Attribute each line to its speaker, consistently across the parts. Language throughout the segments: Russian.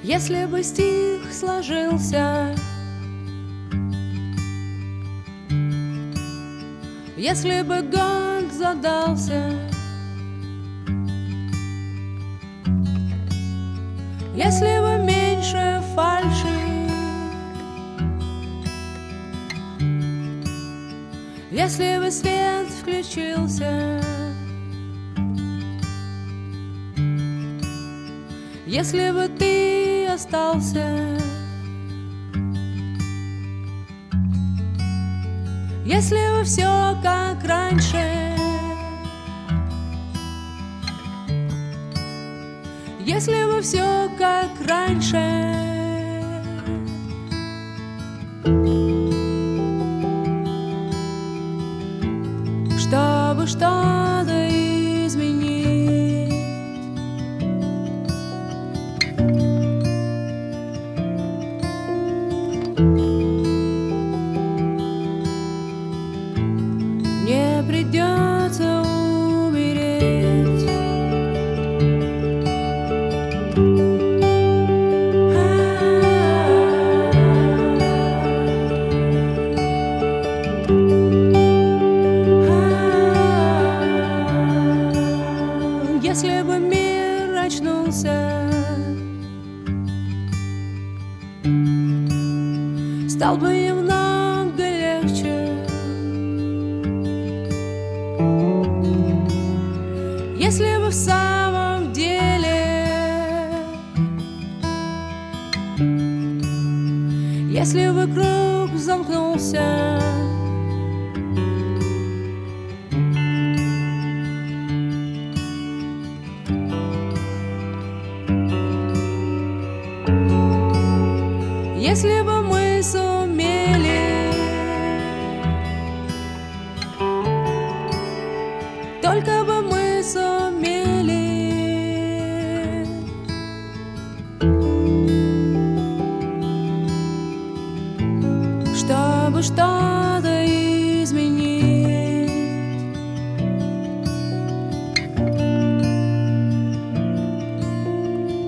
Speaker 1: Если бы стих сложился, если бы год задался, если бы меньше фальши, если бы свет включился, если бы ты остался, если бы все как раньше, если бы все как раньше. Чтобы что-то изменить, мне придется умереть. Если бы мир очнулся, стал бы немного легче. Если бы в самом деле, если бы круг замкнулся, если бы мы сумели, только бы мы сумели, чтобы что-то изменить,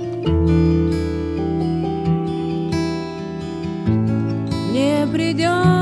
Speaker 1: мне придется